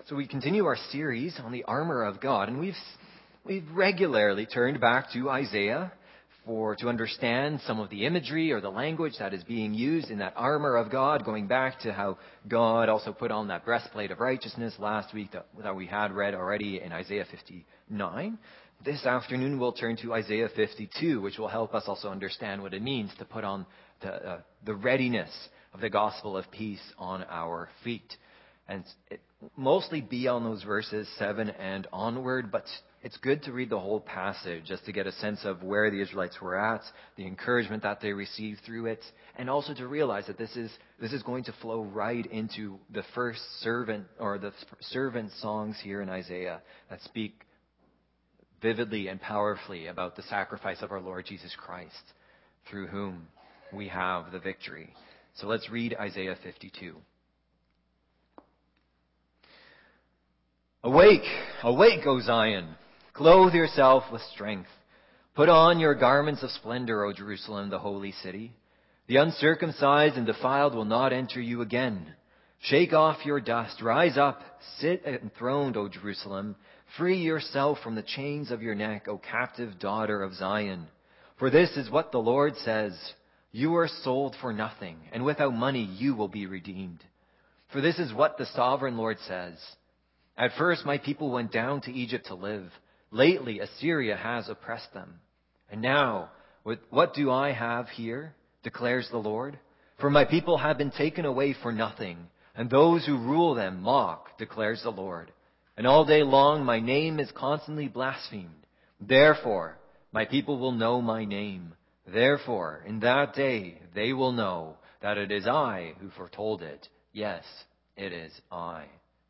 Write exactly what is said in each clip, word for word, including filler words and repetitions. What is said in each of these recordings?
So we continue our series on the armor of God, and we've we've regularly turned back to Isaiah for to understand some of the imagery or the language that is being used in that armor of God, going back to how God also put on that breastplate of righteousness last week that, that we had read already in Isaiah fifty-nine. This afternoon we'll turn to Isaiah fifty-two, which will help us also understand what it means to put on the, uh, the readiness of the gospel of peace on our feet. And it mostly be on those verses seven and onward, but it's good to read the whole passage just to get a sense of where the Israelites were at, the encouragement that they received through it, and also to realize that this is this is going to flow right into the first servant or the servant songs here in Isaiah that speak vividly and powerfully about the sacrifice of our Lord Jesus Christ, through whom we have the victory. So let's read Isaiah fifty-two. Awake, awake, O Zion. Clothe yourself with strength. Put on your garments of splendor, O Jerusalem, the holy city. The uncircumcised and defiled will not enter you again. Shake off your dust. Rise up. Sit enthroned, O Jerusalem. Free yourself from the chains of your neck, O captive daughter of Zion. For this is what the Lord says. You were sold for nothing, and without money you will be redeemed. For this is what the sovereign Lord says. At first my people went down to Egypt to live. Lately Assyria has oppressed them. And now, what do I have here, declares the Lord? For my people have been taken away for nothing, and those who rule them mock, declares the Lord. And all day long my name is constantly blasphemed. Therefore, my people will know my name. Therefore, in that day they will know that it is I who foretold it. Yes, it is I.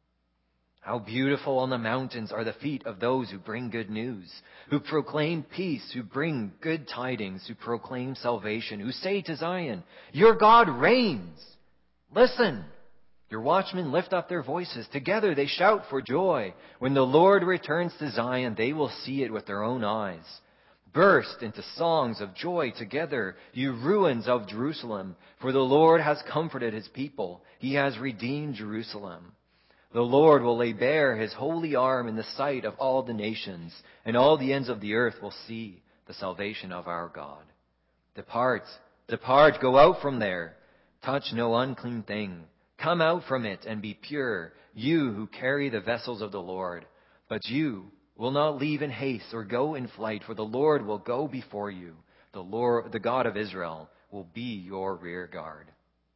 How beautiful on the mountains are the feet of those who bring good news, who proclaim peace, who bring good tidings, who proclaim salvation, who say to Zion, your God reigns. Listen, your watchmen lift up their voices. Together they shout for joy. When the Lord returns to Zion, they will see it with their own eyes. Burst into songs of joy together, you ruins of Jerusalem, for the Lord has comforted his people. He has redeemed Jerusalem. The Lord will lay bare his holy arm in the sight of all the nations, and all the ends of the earth will see the salvation of our God. Depart, depart, go out from there. Touch no unclean thing. Come out from it and be pure, you who carry the vessels of the Lord. But you will not leave in haste or go in flight, for the Lord will go before you. The Lord, the God of Israel, will be your rear guard.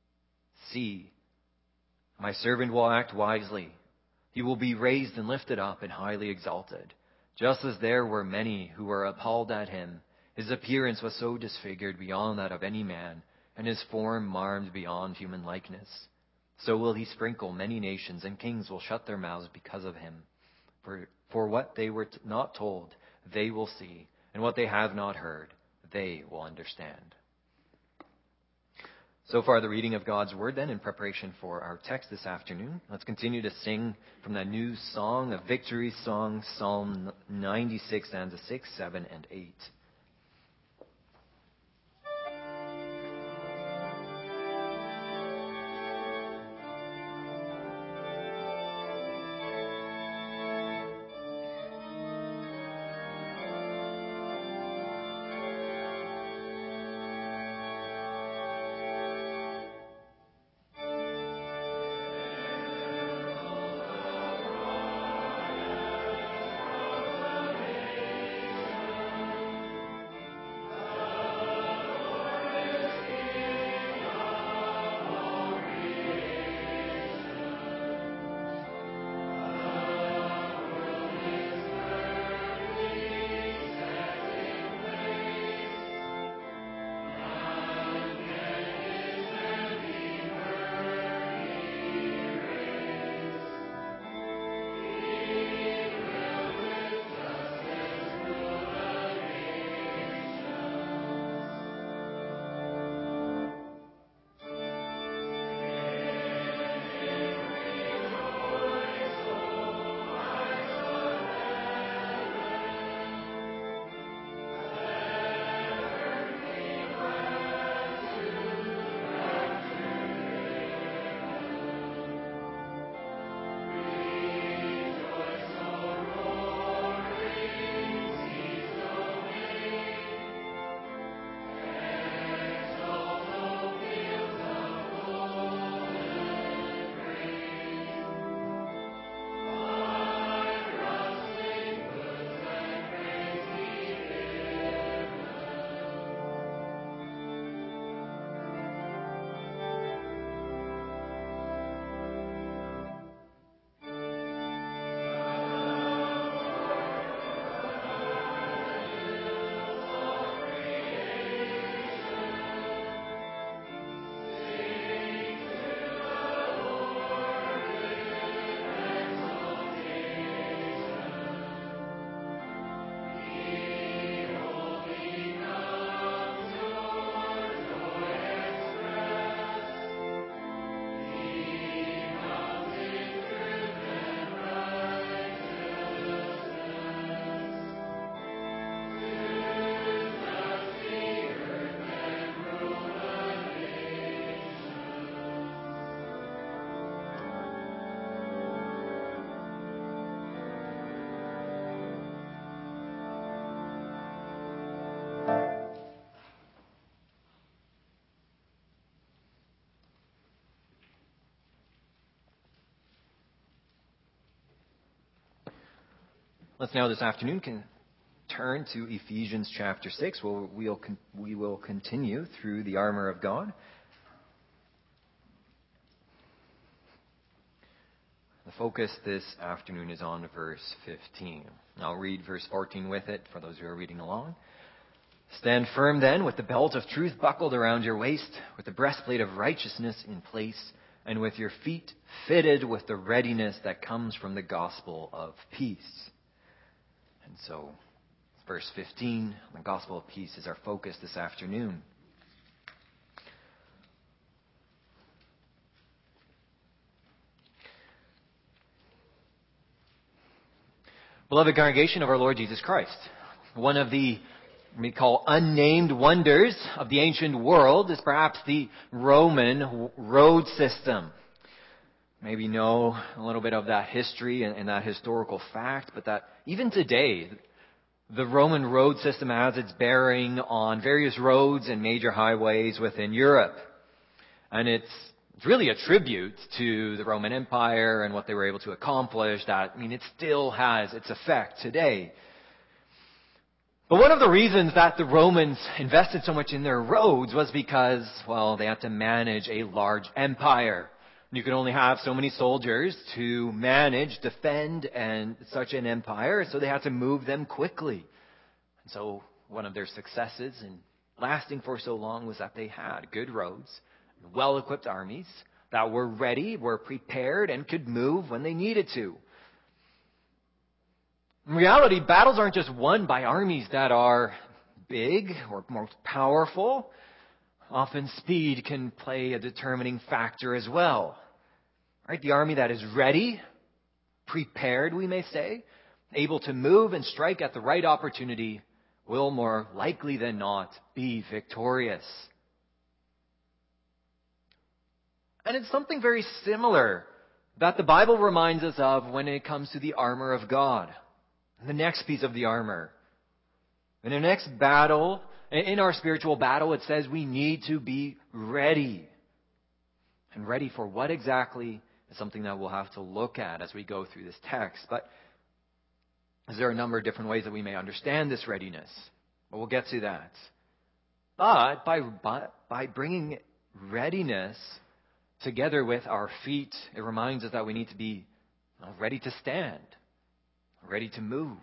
See, my servant will act wisely. He will be raised and lifted up and highly exalted. Just as there were many who were appalled at him, his appearance was so disfigured beyond that of any man, and his form marred beyond human likeness. So will he sprinkle many nations, and kings will shut their mouths because of him. For, for what they were t- not told, they will see, and what they have not heard, they will understand. So far, the reading of God's Word, then, in preparation for our text this afternoon. Let's continue to sing from that new song, a victory song, Psalm ninety-six, stanza six, seven, and eight. Let's now this afternoon can turn to Ephesians chapter six, where we'll con- we will continue through the armor of God. The focus this afternoon is on verse fifteen. I'll read verse fourteen with it for those who are reading along. Stand firm then, with the belt of truth buckled around your waist, with the breastplate of righteousness in place, and with your feet fitted with the readiness that comes from the gospel of peace. And so, verse fifteen, the gospel of peace is our focus this afternoon. Beloved congregation of our Lord Jesus Christ, one of the we call unnamed wonders of the ancient world is perhaps the Roman road system. Maybe you know a little bit of that history and, and that historical fact, but that even today, the Roman road system has its bearing on various roads and major highways within Europe. And it's It's really a tribute to the Roman Empire and what they were able to accomplish. That, I mean, it still has its effect today. But one of the reasons that the Romans invested so much in their roads was because, well, they had to manage a large empire. You could only have so many soldiers to manage, defend, and such an empire, so they had to move them quickly. And so one of their successes in lasting for so long was that they had good roads, well-equipped armies that were ready, were prepared, and could move when they needed to. In reality, battles aren't just won by armies that are big or more powerful. Often speed can play a determining factor as well. Right? The army that is ready, prepared, we may say, able to move and strike at the right opportunity will more likely than not be victorious. And it's something very similar that the Bible reminds us of when it comes to the armor of God. The next piece of the armor. In the next battle, in our spiritual battle, it says we need to be ready. And ready for what exactly is something that we'll have to look at as we go through this text. But there are a number of different ways that we may understand this readiness. But we'll get to that. But by, by, by bringing readiness together with our feet, it reminds us that we need to be ready to stand, ready to move.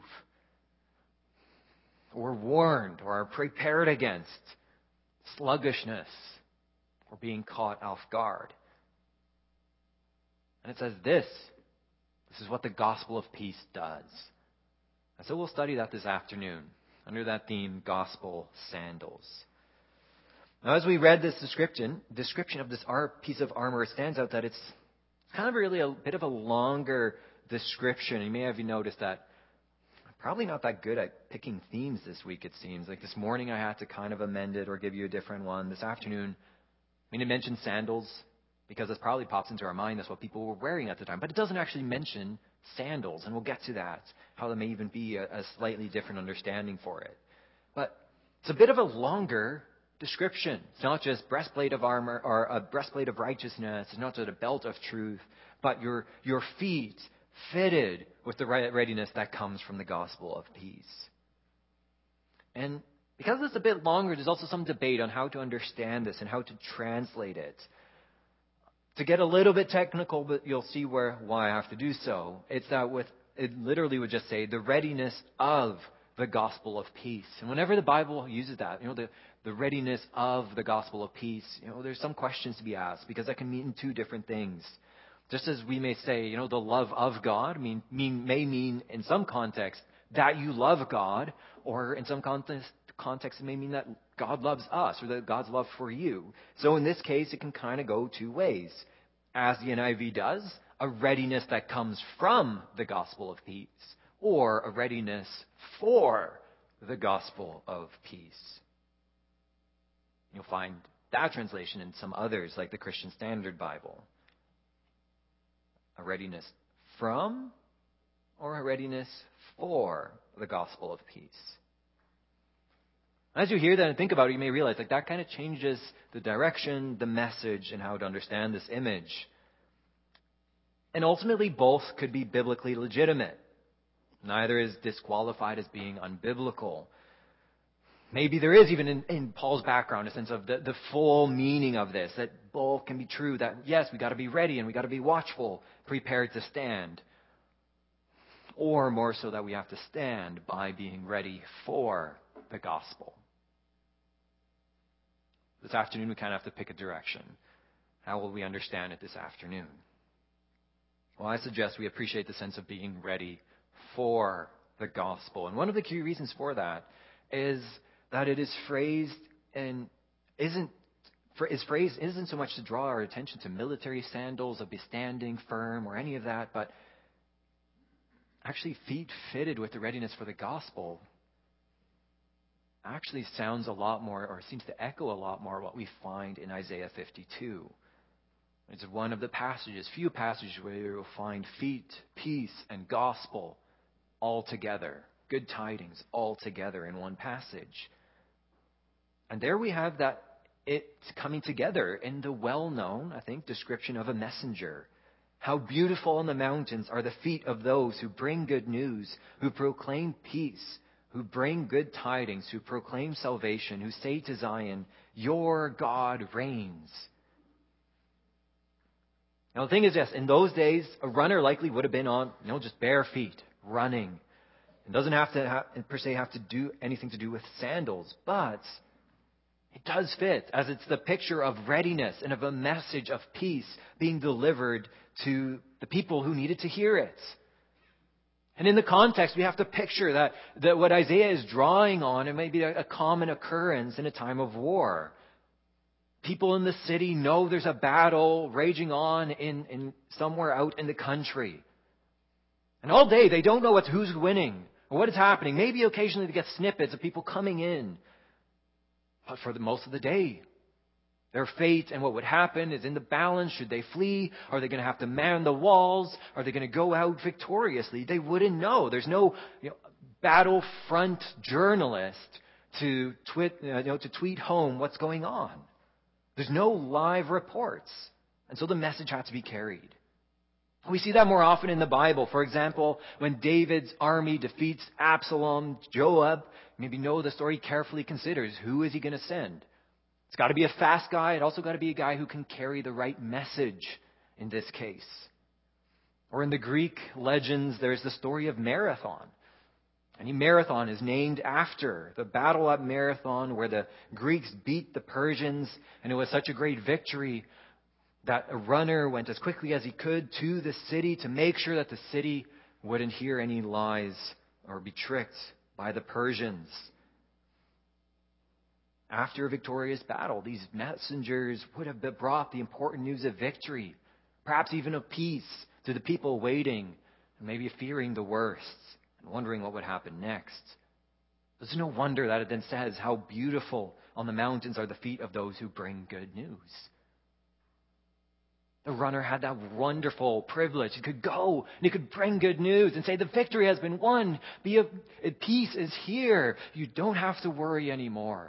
We're warned or are prepared against sluggishness or being caught off guard. And it says this. This is what the gospel of peace does. And so we'll study that this afternoon under that theme, gospel sandals. Now, as we read this description, description of this piece of armor, it stands out that it's kind of really a bit of a longer description. You may have noticed that I'm probably not that good at picking themes this week, it seems. Like this morning I had to kind of amend it or give you a different one. This afternoon, I mean, it mentions sandals because this probably pops into our mind. That's what people were wearing at the time. But it doesn't actually mention sandals, and we'll get to that, how there may even be a, a slightly different understanding for it. But it's a bit of a longer description. It's not just breastplate of armor or a breastplate of righteousness. It's not just a belt of truth, but your your feet fitted with the readiness that comes from the gospel of peace. And because it's a bit longer, there's also some debate on how to understand this and how to translate it. To get a little bit technical, but you'll see where why I have to do so. It's that with it literally would just say the readiness of the gospel of peace. And whenever the Bible uses that, you know, the, the readiness of the gospel of peace, you know, there's some questions to be asked because that can mean two different things. Just as we may say, you know, the love of God mean, mean may mean in some context that you love God, or in some context, context it may mean that God loves us or that God's love for you. So in this case, it can kind of go two ways. As the N I V does, a readiness that comes from the gospel of peace, or a readiness for the gospel of peace. You'll find that translation in some others, like the Christian Standard Bible. A readiness from or a readiness for the gospel of peace. As you hear that and think about it, you may realize like that kind of changes the direction, the message, and how to understand this image. And ultimately, both could be biblically legitimate. Neither is disqualified as being unbiblical. Maybe there is even in, in Paul's background a sense of the, the full meaning of this, that both can be true, that yes, we got to be ready and we got to be watchful, prepared to stand. Or more so that we have to stand by being ready for the gospel. This afternoon we kind of have to pick a direction. How will we understand it this afternoon? Well, I suggest we appreciate the sense of being ready for the gospel. And one of the key reasons for that is that it is phrased and isn't is phrased isn't so much to draw our attention to military sandals, of be standing firm or any of that, but actually feet fitted with the readiness for the gospel actually sounds a lot more, or seems to echo a lot more, what we find in Isaiah fifty-two. It's one of the passages, few passages where you'll find feet, peace, and gospel all together. Good tidings all together in one passage. And there we have that it's coming together in the well-known, I think, description of a messenger. How beautiful on the mountains are the feet of those who bring good news, who proclaim peace, who bring good tidings, who proclaim salvation, who say to Zion, your God reigns. Now the thing is, yes, in those days, a runner likely would have been on, you know, just bare feet, running. It doesn't have to have, per se have to do anything to do with sandals, but it does fit, as it's the picture of readiness and of a message of peace being delivered to the people who needed to hear it. And in the context, we have to picture that, that what Isaiah is drawing on, it may be a, a common occurrence in a time of war. People in the city know there's a battle raging on in, in somewhere out in the country. And all day, they don't know what's, who's winning or what is happening. Maybe occasionally they get snippets of people coming in. But for the most of the day, their fate and what would happen is in the balance. Should they flee? Are they going to have to man the walls? Are they going to go out victoriously? They wouldn't know. There's no, you know, battlefront journalist to tweet, you know, to tweet home what's going on. There's no live reports. And so the message had to be carried. We see that more often in the Bible. For example, when David's army defeats Absalom, Joab, maybe know the story, carefully considers who is he going to send. It's got to be a fast guy. It also got to be a guy who can carry the right message in this case. Or in the Greek legends, there's the story of Marathon. And Marathon is named after the battle at Marathon, where the Greeks beat the Persians, and it was such a great victory that a runner went as quickly as he could to the city to make sure that the city wouldn't hear any lies or be tricked by the Persians. After a victorious battle, these messengers would have brought the important news of victory, perhaps even of peace, to the people waiting and maybe fearing the worst and wondering what would happen next. It's no wonder that it then says, how beautiful on the mountains are the feet of those who bring good news. The runner had that wonderful privilege. He could go and he could bring good news and say, the victory has been won. Be a, peace is here. You don't have to worry anymore.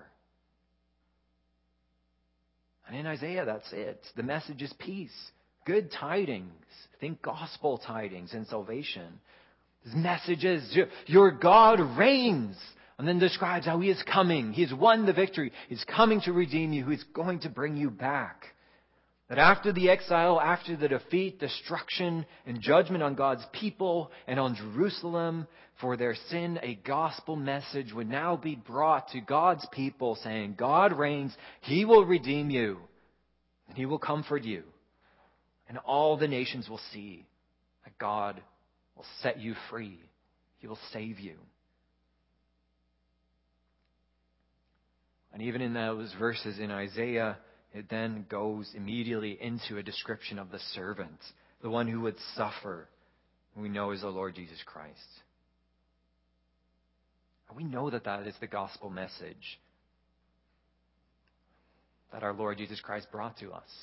And in Isaiah, that's it. The message is peace. Good tidings. Think gospel tidings and salvation. His message is, your God reigns. And then describes how he is coming. He has won the victory. He's coming to redeem you. He's going to bring you back. That after the exile, after the defeat, destruction, and judgment on God's people and on Jerusalem for their sin, a gospel message would now be brought to God's people saying, God reigns, he will redeem you, and he will comfort you. And all the nations will see that God will set you free. He will save you. And even in those verses in Isaiah, it then goes immediately into a description of the servant, the one who would suffer, who we know is the Lord Jesus Christ. And we know that that is the gospel message that our Lord Jesus Christ brought to us.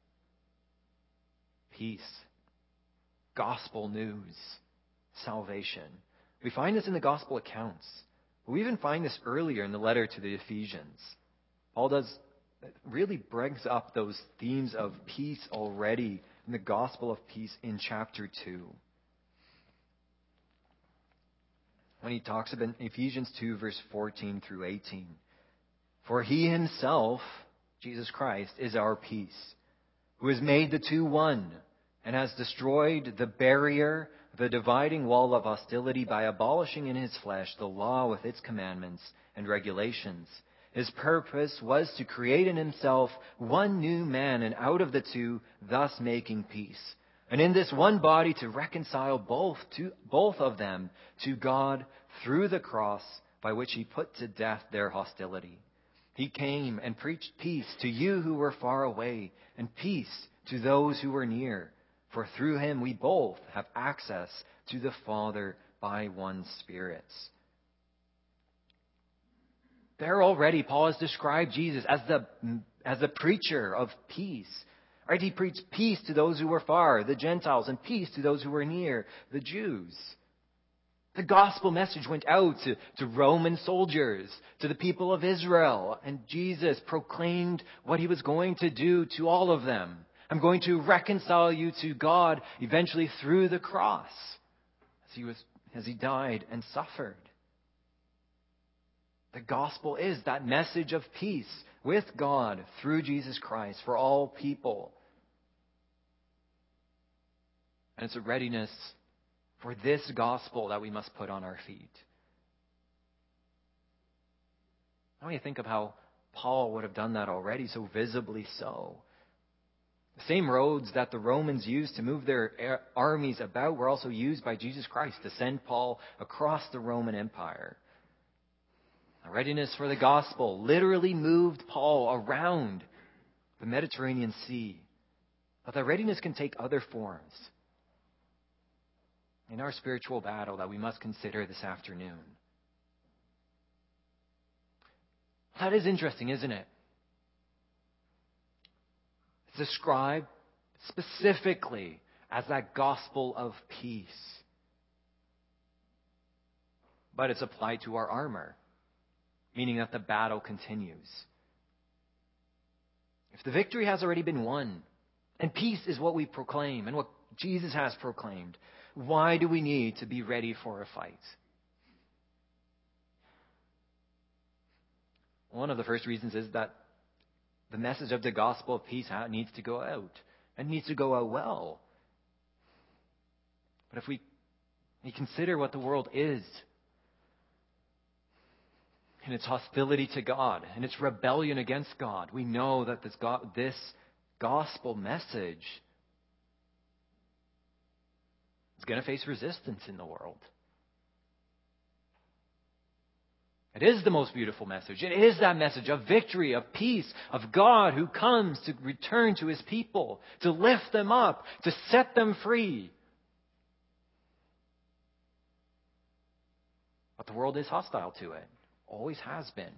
Peace, gospel news, salvation. We find this in the gospel accounts. But we even find this earlier in the letter to the Ephesians. Paul does really brings up those themes of peace already in the gospel of peace in chapter two. when he talks about Ephesians two, verse fourteen through eighteen. For he himself, Jesus Christ, is our peace, who has made the two one, and has destroyed the barrier, the dividing wall of hostility, by abolishing in his flesh the law with its commandments and regulations. His purpose was to create in himself one new man, and out of the two, thus making peace. And in this one body to reconcile both to both of them to God through the cross, by which he put to death their hostility. He came and preached peace to you who were far away, and peace to those who were near. For through him we both have access to the Father by one Spirit. There already, Paul has described Jesus as the, as the preacher of peace. Right? He preached peace to those who were far, the Gentiles, and peace to those who were near, the Jews. The gospel message went out to, to Roman soldiers, to the people of Israel, and Jesus proclaimed what he was going to do to all of them. I'm going to reconcile you to God eventually through the cross, as he was, as he died and suffered. The gospel is that message of peace with God through Jesus Christ for all people. And it's a readiness for this gospel that we must put on our feet. I want you to think of how Paul would have done that already, so visibly so. The same roads that the Romans used to move their armies about were also used by Jesus Christ to send Paul across the Roman Empire. A readiness for the gospel literally moved Paul around the Mediterranean Sea. But that readiness can take other forms in our spiritual battle that we must consider this afternoon. That is interesting, isn't it? It's described specifically as that gospel of peace. But it's applied to our armor, meaning that the battle continues. If the victory has already been won, and peace is what we proclaim and what Jesus has proclaimed, why do we need to be ready for a fight? One of the first reasons is that the message of the gospel of peace needs to go out, and needs to go out well. But if we, we consider what the world is, and its hostility to God, and its rebellion against God, we know that this, God, this gospel message is going to face resistance in the world. It is the most beautiful message. It is that message of victory, of peace, of God who comes to return to his people, to lift them up, to set them free. But the world is hostile to it. Always has been.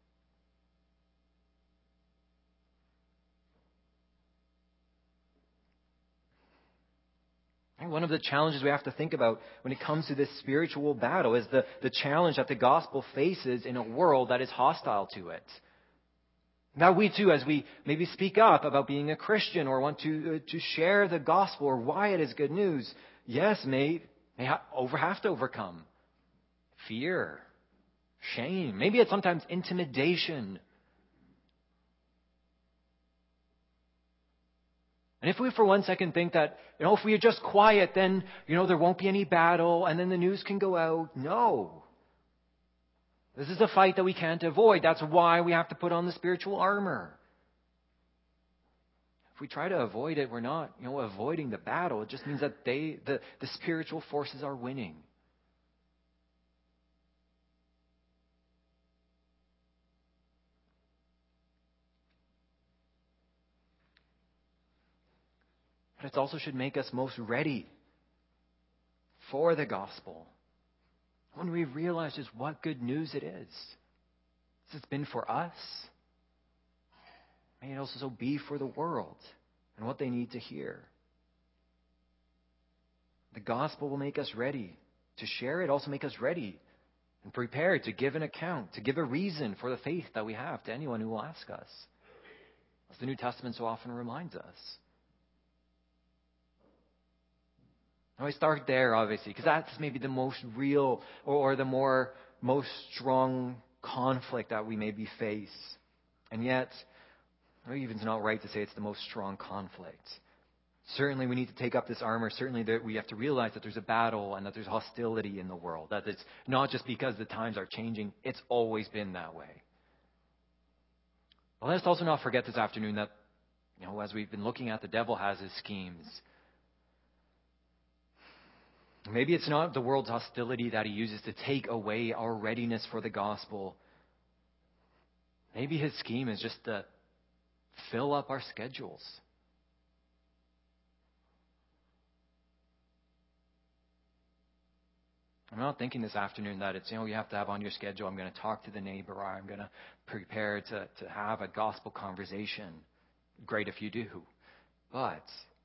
And one of the challenges we have to think about when it comes to this spiritual battle is the, the challenge that the gospel faces in a world that is hostile to it. Now we too, as we maybe speak up about being a Christian or want to, uh, to share the gospel or why it is good news, yes, may, may ha- over, have to overcome fear, shame. Maybe it's sometimes intimidation. And if we for one second think that, you know, if we are just quiet, then, you know, there won't be any battle and then the news can go out. No. This is a fight that we can't avoid. That's why we have to put on the spiritual armor. If we try to avoid it, we're not, you know, avoiding the battle. It just means that they, the, the spiritual forces are winning. But it also should make us most ready for the gospel when we realize just what good news it is. This has been for us. May it also be for the world and what they need to hear. The gospel will make us ready to share it, also make us ready and prepared to give an account, to give a reason for the faith that we have to anyone who will ask us, as the New Testament so often reminds us. Now I start there, obviously, because that's maybe the most real or, or the more most strong conflict that we maybe face. And yet, maybe even it's not right to say it's the most strong conflict. Certainly we need to take up this armor. Certainly that we have to realize that there's a battle and that there's hostility in the world. That it's not just because the times are changing. It's always been that way. But let's also not forget this afternoon that, you know, as we've been looking at, the devil has his schemes. Maybe it's not the world's hostility that he uses to take away our readiness for the gospel. Maybe his scheme is just to fill up our schedules. I'm not thinking this afternoon that it's, you know, you have to have on your schedule, I'm going to talk to the neighbor, or I'm going to prepare to, to have a gospel conversation. Great if you do. But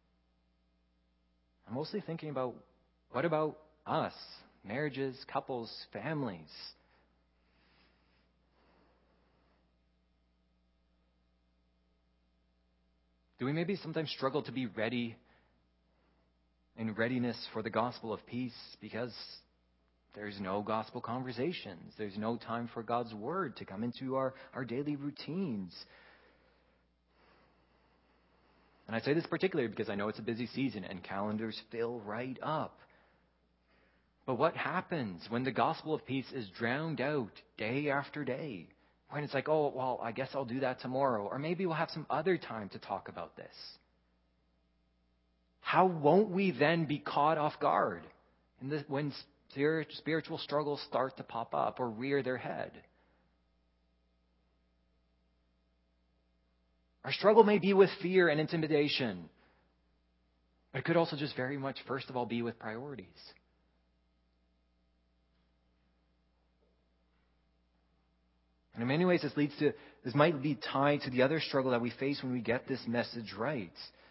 I'm mostly thinking about, what about us? Marriages, couples, families. Do we maybe sometimes struggle to be ready in readiness for the gospel of peace because there's no gospel conversations? There's no time for God's word to come into our, our daily routines. And I say this particularly because I know it's a busy season and calendars fill right up. But what happens when the gospel of peace is drowned out day after day? When it's like, oh, well, I guess I'll do that tomorrow. Or maybe we'll have some other time to talk about this. How won't we then be caught off guard in this, when spiritual struggles start to pop up or rear their head? Our struggle may be with fear and intimidation. But it could also just very much, first of all, be with priorities. And in many ways, this leads to, this might be tied to the other struggle that we face when we get this message right.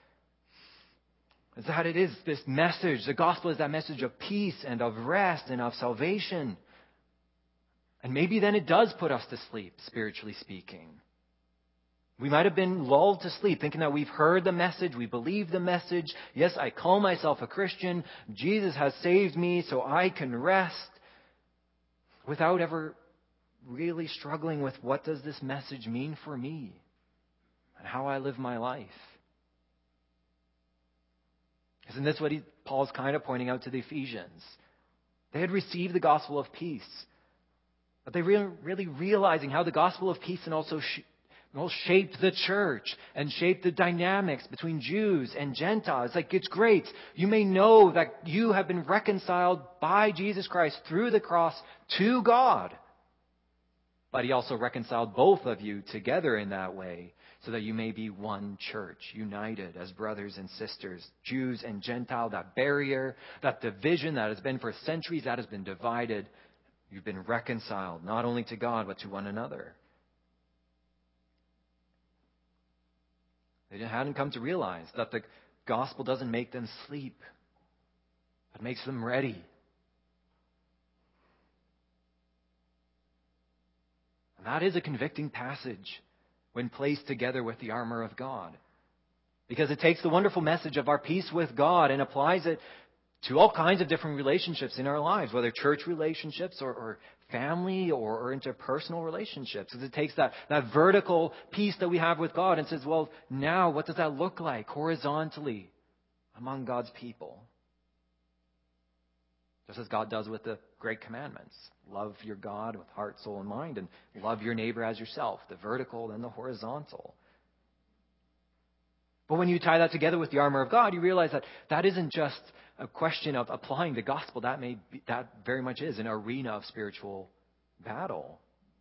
It's that it is this message. The gospel is that message of peace and of rest and of salvation. And maybe then it does put us to sleep, spiritually speaking. We might have been lulled to sleep, thinking that we've heard the message, we believe the message. Yes, I call myself a Christian. Jesus has saved me so I can rest, without ever really struggling with what does this message mean for me and how I live my life. Isn't this what he, Paul's kind of pointing out to the Ephesians? They had received the gospel of peace, but they were really realizing how the gospel of peace and also sh- well, shaped the church and shaped the dynamics between Jews and Gentiles. Like, it's great. You may know that you have been reconciled by Jesus Christ through the cross to God. But he also reconciled both of you together in that way so that you may be one church, united as brothers and sisters, Jews and Gentile. That barrier, that division that has been for centuries, that has been divided. You've been reconciled not only to God but to one another. They hadn't come to realize that the gospel doesn't make them sleep, but makes them ready. And that is a convicting passage when placed together with the armor of God. Because it takes the wonderful message of our peace with God and applies it to all kinds of different relationships in our lives, whether church relationships or, or family or, or interpersonal relationships. Because it takes that, that vertical peace that we have with God and says, well, now what does that look like horizontally among God's people? Just as God does with the great commandments. Love your God with heart, soul, and mind, and love your neighbor as yourself. The vertical and the horizontal. But when you tie that together with the armor of God, you realize that that isn't just a question of applying the gospel. That may be, that very much is an arena of spiritual battle.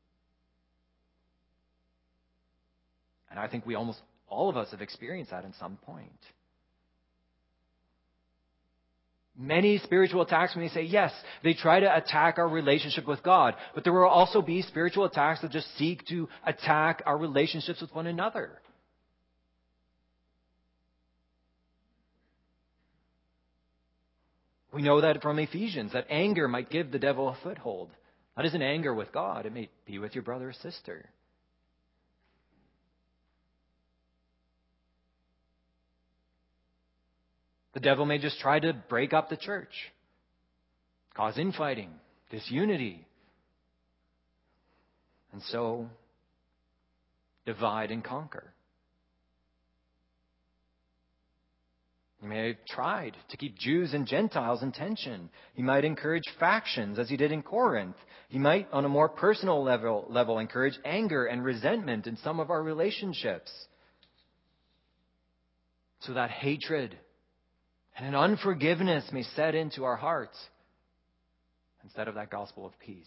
And I think we almost all of us have experienced that in some point. Many spiritual attacks, when they say, yes, they try to attack our relationship with God. But there will also be spiritual attacks that just seek to attack our relationships with one another. We know that from Ephesians, that anger might give the devil a foothold. That isn't anger with God. It may be with your brother or sister. The devil may just try to break up the church, cause infighting, disunity, and so divide and conquer. He may have tried to keep Jews and Gentiles in tension. He might encourage factions, as he did in Corinth. He might, on a more personal level, level encourage anger and resentment in some of our relationships, so that hatred and an unforgiveness may set into our hearts instead of that gospel of peace.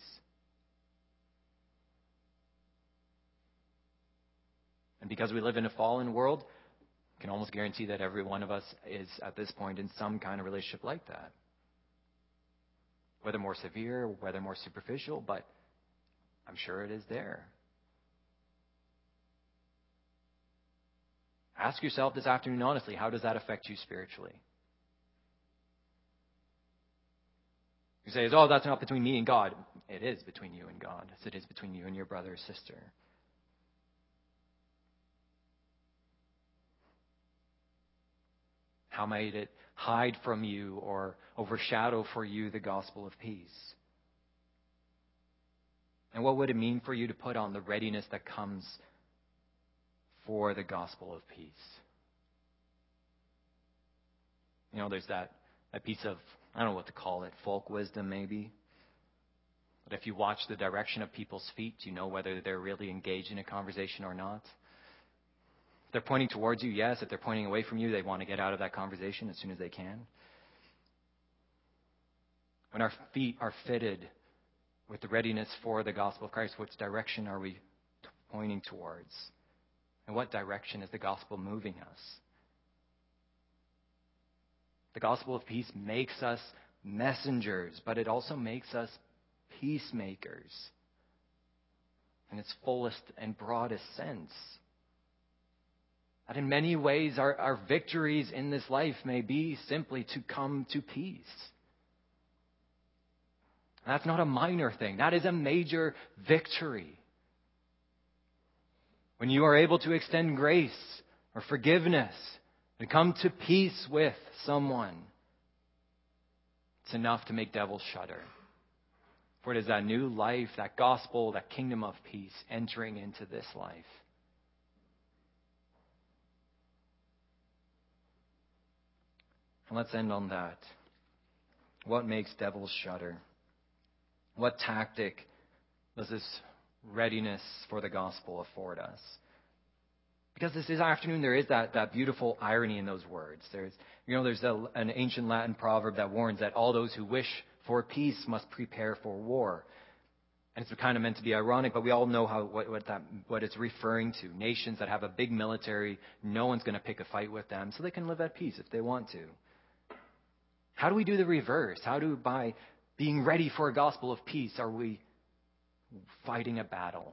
And because we live in a fallen world, I can almost guarantee that every one of us is at this point in some kind of relationship like that. Whether more severe, whether more superficial, but I'm sure it is there. Ask yourself this afternoon honestly, how does that affect you spiritually? You say, oh, that's not between me and God. It is between you and God, as it is between you and your brother or sister. How might it hide from you or overshadow for you the gospel of peace? And what would it mean for you to put on the readiness that comes for the gospel of peace? You know, there's that, that piece of, I don't know what to call it, folk wisdom maybe. But if you watch the direction of people's feet, you know whether they're really engaged in a conversation or not. If they're pointing towards you, yes. If they're pointing away from you, they want to get out of that conversation as soon as they can. When our feet are fitted with the readiness for the gospel of Christ, which direction are we pointing towards? And what direction is the gospel moving us? The gospel of peace makes us messengers, but it also makes us peacemakers in its fullest and broadest sense. That in many ways our, our victories in this life may be simply to come to peace. And that's not a minor thing. That is a major victory. When you are able to extend grace or forgiveness and come to peace with someone, it's enough to make devils shudder. For it is that new life, that gospel, that kingdom of peace entering into this life. And let's end on that. What makes devils shudder? What tactic does this readiness for the gospel afford us? Because this is afternoon, there is that, that beautiful irony in those words. There's, you know, there's a, an ancient Latin proverb that warns that all those who wish for peace must prepare for war. And it's kind of meant to be ironic, but we all know how what, what that what it's referring to. Nations that have a big military, no one's going to pick a fight with them, so they can live at peace if they want to. How do we do the reverse? How do, by being ready for a gospel of peace, are we fighting a battle?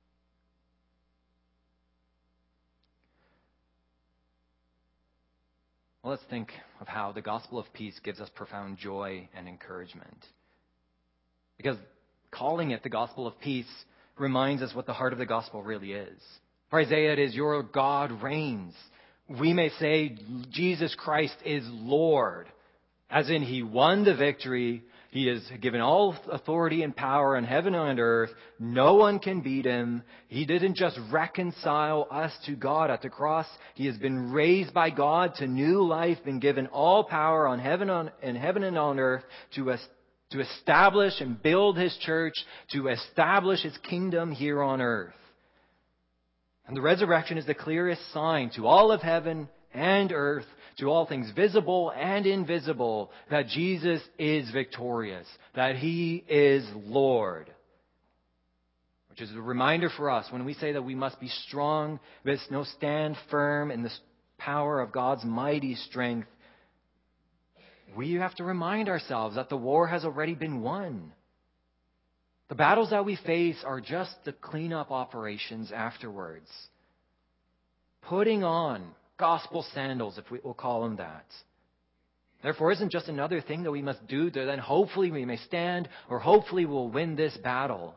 Well, let's think of how the gospel of peace gives us profound joy and encouragement. Because calling it the gospel of peace reminds us what the heart of the gospel really is. For Isaiah, it is, your God reigns. We may say Jesus Christ is Lord. As in, he won the victory. He is given all authority and power in heaven and earth. No one can beat him. He didn't just reconcile us to God at the cross. He has been raised by God to new life, been given all power on heaven, on, in heaven and on earth to, to establish and build his church, to establish his kingdom here on earth. And the resurrection is the clearest sign to all of heaven and earth, to all things visible and invisible, that Jesus is victorious, that he is Lord. Which is a reminder for us when we say that we must be strong, we must no stand firm in the power of God's mighty strength. We have to remind ourselves that the war has already been won. The battles that we face are just the cleanup operations afterwards. Putting on gospel sandals, if we will call them that. Therefore, isn't just another thing that we must do to then hopefully we may stand or hopefully we'll win this battle.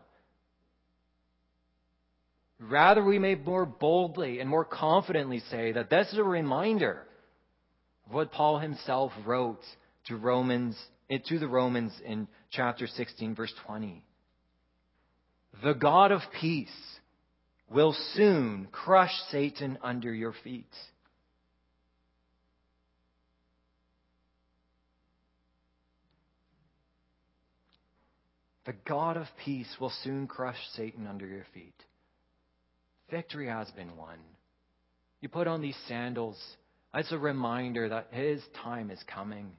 Rather, we may more boldly and more confidently say that this is a reminder what Paul himself wrote to Romans, to the Romans in chapter sixteen, verse twenty. The God of peace will soon crush Satan under your feet. The God of peace will soon crush Satan under your feet. Victory has been won. You put on these sandals. It's a reminder that his time is coming.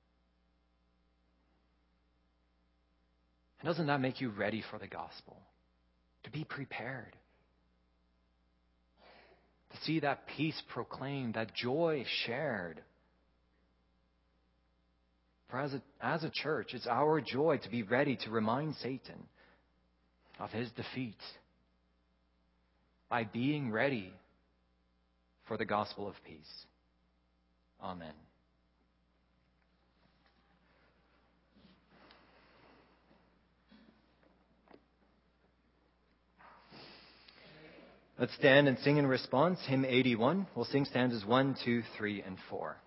And doesn't that make you ready for the gospel? To be prepared. To see that peace proclaimed, that joy shared. For as a, as a church, it's our joy to be ready to remind Satan of his defeat by being ready for the gospel of peace. Amen. Let's stand and sing in response. Hymn eighty-one. We'll sing stanzas one, two, three, and four.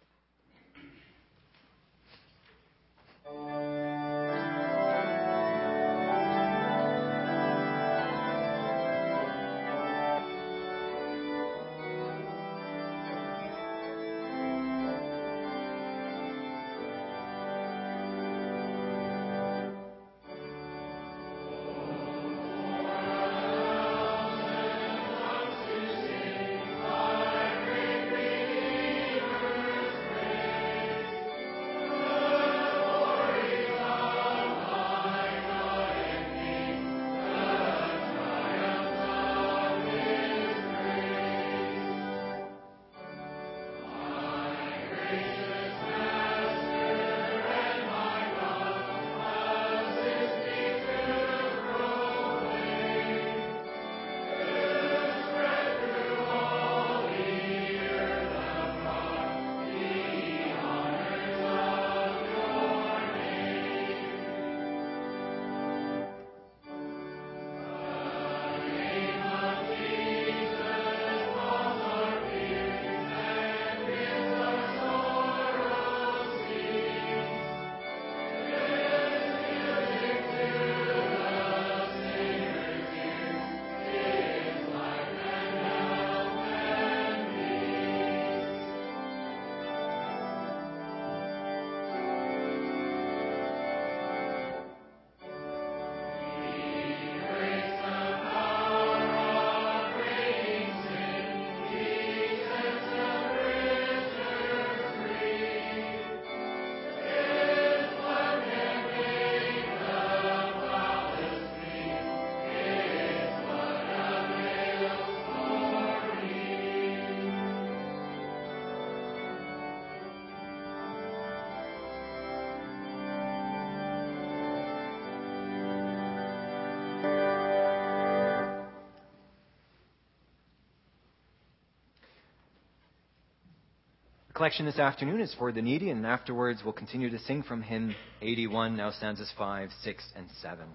Collection this afternoon is for the needy, and afterwards we'll continue to sing from hymn eighty-one, now stanzas five, six, and seven.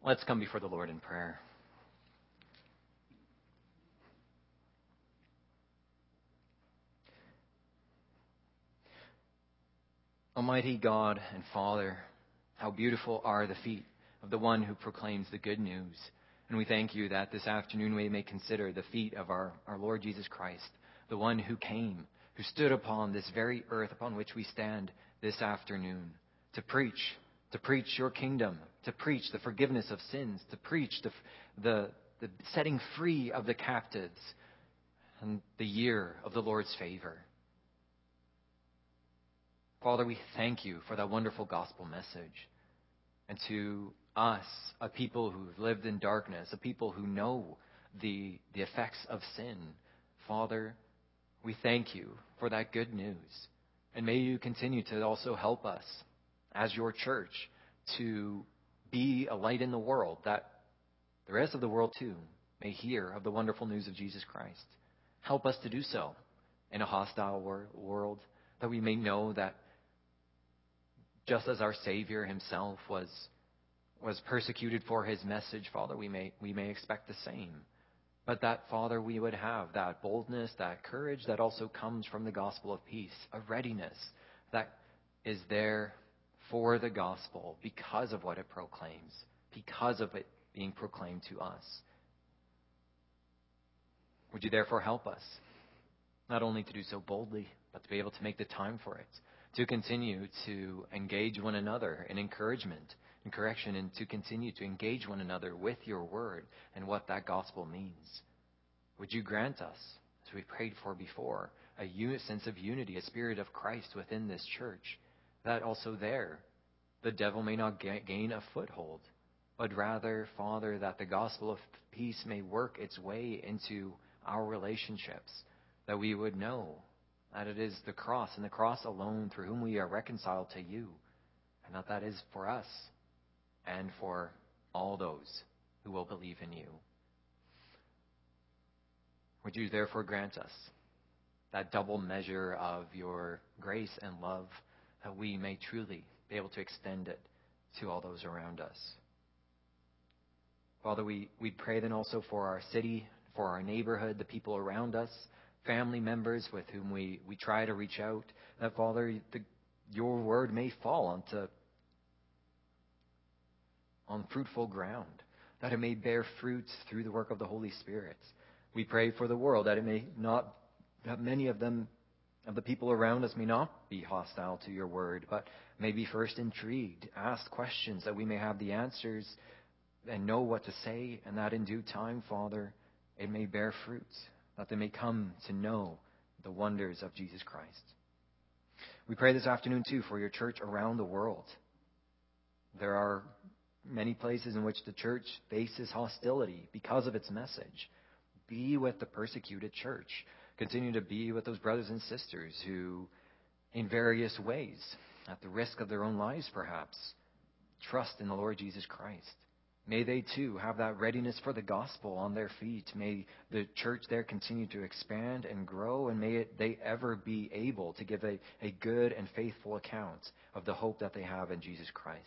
Let's come before the Lord in prayer. Almighty God and Father, how beautiful are the feet of the one who proclaims the good news. And we thank you that this afternoon we may consider the feet of our, our Lord Jesus Christ, the one who came, who stood upon this very earth upon which we stand this afternoon to preach, to preach your kingdom, to preach the forgiveness of sins, to preach the, the, the setting free of the captives, and the year of the Lord's favor. Father, we thank you for that wonderful gospel message. And to us, a people who've lived in darkness, a people who know the, the effects of sin, Father, we thank you for that good news. And may you continue to also help us as your church to be a light in the world, that the rest of the world too may hear of the wonderful news of Jesus Christ. Help us to do so in a hostile wor- world, that we may know that just as our Savior himself was, was persecuted for his message, Father, we may, we may expect the same. But that, Father, we would have that boldness, that courage that also comes from the gospel of peace, a readiness that is there for the gospel because of what it proclaims, because of it being proclaimed to us. Would you therefore help us, not only to do so boldly, but to be able to make the time for it, to continue to engage one another in encouragement and correction, and to continue to engage one another with your word and what that gospel means. Would you grant us, as we prayed for before, a uni- sense of unity, a spirit of Christ within this church, that also there the devil may not ga- gain a foothold, but rather, Father, that the gospel of peace may work its way into our relationships, that we would know that it is the cross and the cross alone through whom we are reconciled to you, and that that is for us and for all those who will believe in you. Would you therefore grant us that double measure of your grace and love, that we may truly be able to extend it to all those around us. Father, we, we pray then also for our city, for our neighborhood, the people around us, family members with whom we, we try to reach out, that, Father, the, your word may fall onto on fruitful ground, that it may bear fruit through the work of the Holy Spirit. We pray for the world, that it may not, that many of them, of the people around us, may not be hostile to your word, but may be first intrigued, ask questions, that we may have the answers and know what to say, and that in due time, Father, it may bear fruit, that they may come to know the wonders of Jesus Christ. We pray this afternoon, too, for your church around the world. There are many places in which the church faces hostility because of its message. Be with the persecuted church. Continue to be with those brothers and sisters who, in various ways, at the risk of their own lives perhaps, trust in the Lord Jesus Christ. May they too have that readiness for the gospel on their feet. May the church there continue to expand and grow, and may it, they ever be able to give a, a good and faithful account of the hope that they have in Jesus Christ.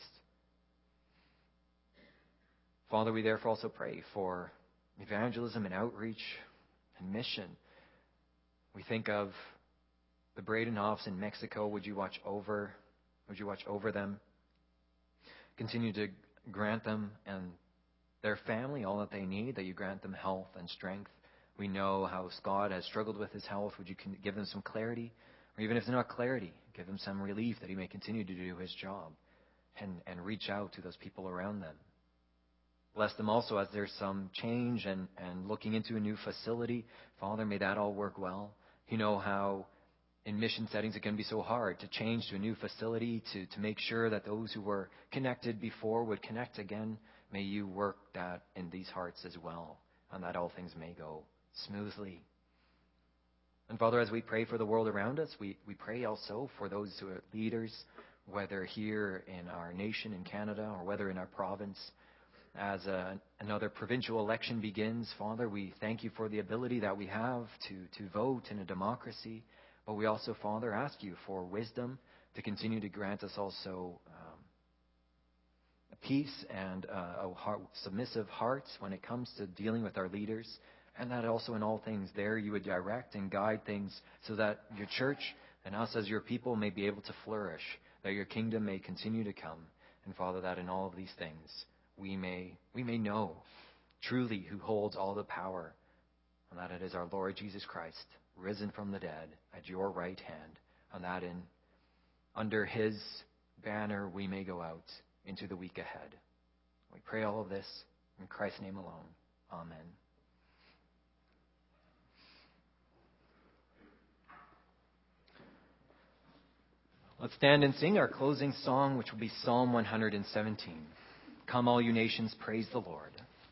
Father, we therefore also pray for evangelism and outreach and mission. We think of the Bradenhoffs in Mexico. Would you watch over, would you watch over them? Continue to grant them and their family all that they need, that you grant them health and strength. We know how Scott has struggled with his health. Would you give them some clarity? Or even if it's not clarity, give them some relief that he may continue to do his job and, and reach out to those people around them. Bless them also as there's some change and, and looking into a new facility. Father, may that all work well. You know how in mission settings it can be so hard to change to a new facility, to, to make sure that those who were connected before would connect again. May you work that in these hearts as well, and that all things may go smoothly. And Father, as we pray for the world around us, we, we pray also for those who are leaders, whether here in our nation in Canada or whether in our province. As a, another provincial election begins, Father, we thank you for the ability that we have to, to vote in a democracy. But we also, Father, ask you for wisdom to continue to grant us also um, peace and uh, a heart, submissive heart when it comes to dealing with our leaders, and that also in all things there you would direct and guide things so that your church and us as your people may be able to flourish, that your kingdom may continue to come. And Father, that in all of these things we may we may know truly who holds all the power, and that it is our Lord Jesus Christ, risen from the dead at your right hand, and that in under his banner we may go out into the week ahead. We pray all of this in Christ's name alone. Amen. Let's stand and sing our closing song, which will be Psalm one hundred seventeen. Come, all you nations, praise the Lord.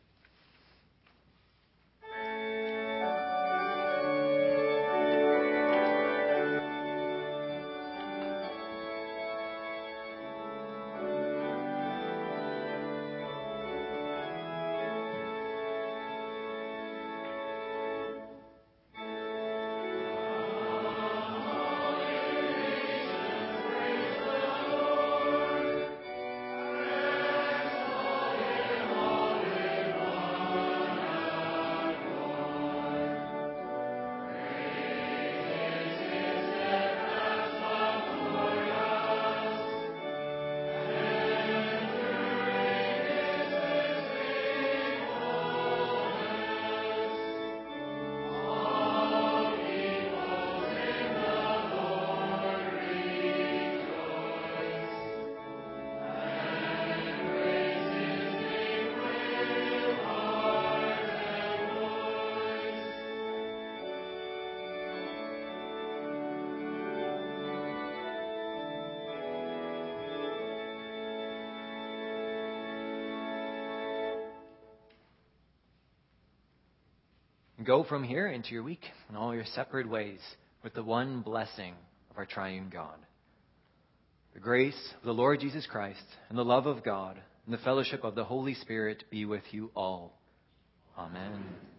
Go from here into your week in all your separate ways with the one blessing of our triune God. The grace of the Lord Jesus Christ and the love of God and the fellowship of the Holy Spirit be with you all. Amen.